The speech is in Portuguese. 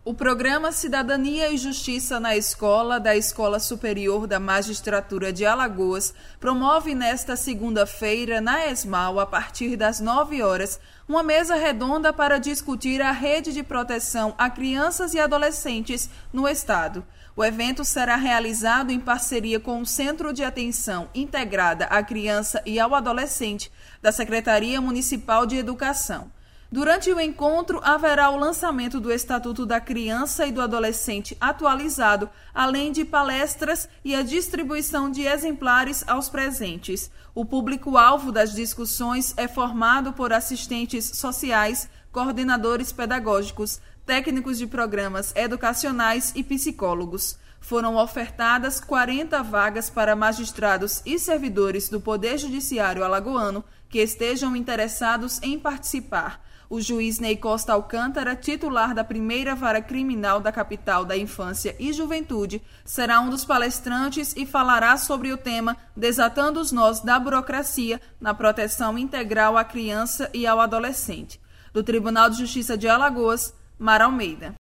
O programa Cidadania e Justiça na Escola da Escola Superior da Magistratura de Alagoas promove nesta segunda-feira, na ESMAL, a partir das 9 horas, uma mesa redonda para discutir a rede de proteção a crianças e adolescentes no Estado. O evento será realizado em parceria com o Centro de Atenção Integrada à Criança e ao Adolescente da Secretaria Municipal de Educação. Durante o encontro, haverá o lançamento do Estatuto da Criança e do Adolescente atualizado, além de palestras e a distribuição de exemplares aos presentes. O público-alvo das discussões é formado por assistentes sociais, coordenadores pedagógicos, técnicos de programas educacionais e psicólogos. Foram ofertadas 40 vagas para magistrados e servidores do Poder Judiciário alagoano que estejam interessados em participar. O juiz Ney Costa Alcântara, titular da primeira vara criminal da capital da infância e juventude, será um dos palestrantes e falará sobre o tema Desatando os Nós da Burocracia na Proteção Integral à Criança e ao Adolescente. Do Tribunal de Justiça de Alagoas, Mara Almeida.